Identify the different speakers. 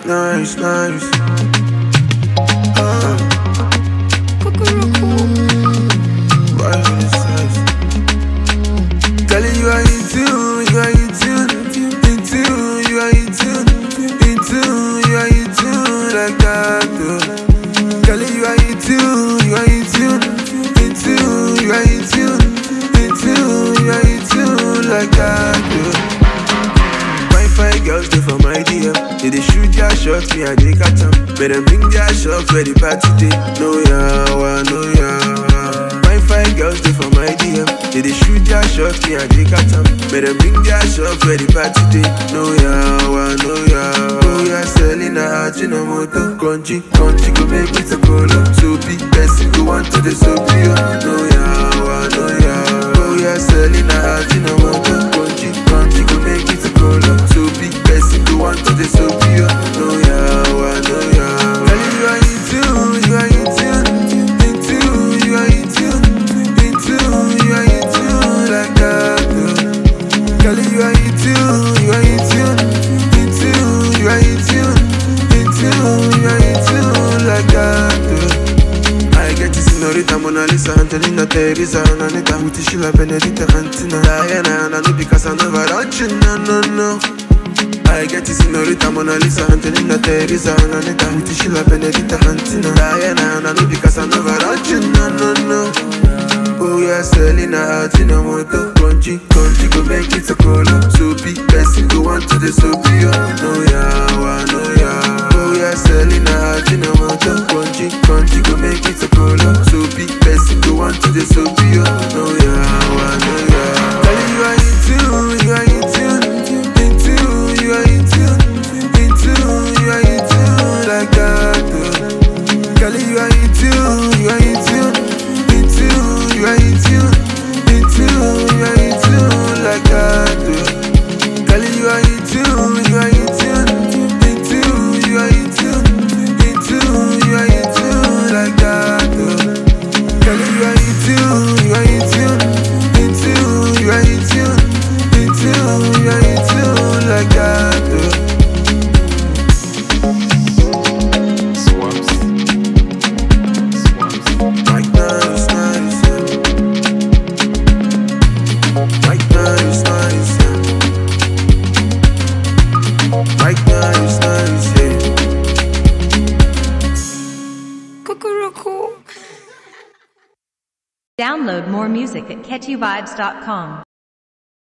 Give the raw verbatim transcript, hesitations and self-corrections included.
Speaker 1: nice, nice. Uh, why this nice? Telling you are into, you are into, into, you are into, into, you are into like that. Telling you are into, you are into, into, you are into, into, you are into like that. Fine girls dey for my D M. They dey shoot their shots, me I dey catch 'em. Make them bring their shots where the party dey. No yawa, no yawa. Fine fine girls dey for my D M. They dey shoot their shots, me I dey catch 'em. Make them bring their shots where the party dey. No yawa, no yawa. Oh yeah, selling a heart in a motor. Country, country go make me to colo. So big person go want to the soap. No yawa, no yawa. Oh yeah, selling a heart in a motor. Country, country go make me to colo. Big person go want to the soap. No yawa, no yawa. Tell you are into, you are into, into, you are into, into, you are into like that. Tell you are into, you are into, into, you are into, into, you are into like that. I get you Senorita Mona Lisa, Angelina Teresa, Anita, Mutishila Benedita, Cantina, Diana, and I know because I never touch you, no, no, no. I get you Senorita Mona Lisa, Angelina Teresa, Anita, Mutishila Benedita, Cantina, Diana, and I know because I never touch you, no, no, no. Oh yeah, selling a heart in a motor. Country, country go make it a colo. So big person go want to the soap. No yawa, no yawa. Oh yeah, selling a heart in a motor. Country, country go make it a colo. So big person go want to the soap. No yawa, no yawa. Tell you are into, you are into, into, you are into, into, you are into like that. Tell you are into, you are into. You are into, into, you are into like that. Girl, you are into, you are into, into, you are into, into, you are into like that. Girl, you are into, you are into, into, you are into, into, you are into like that.
Speaker 2: Download more music at catchy vibes dot com.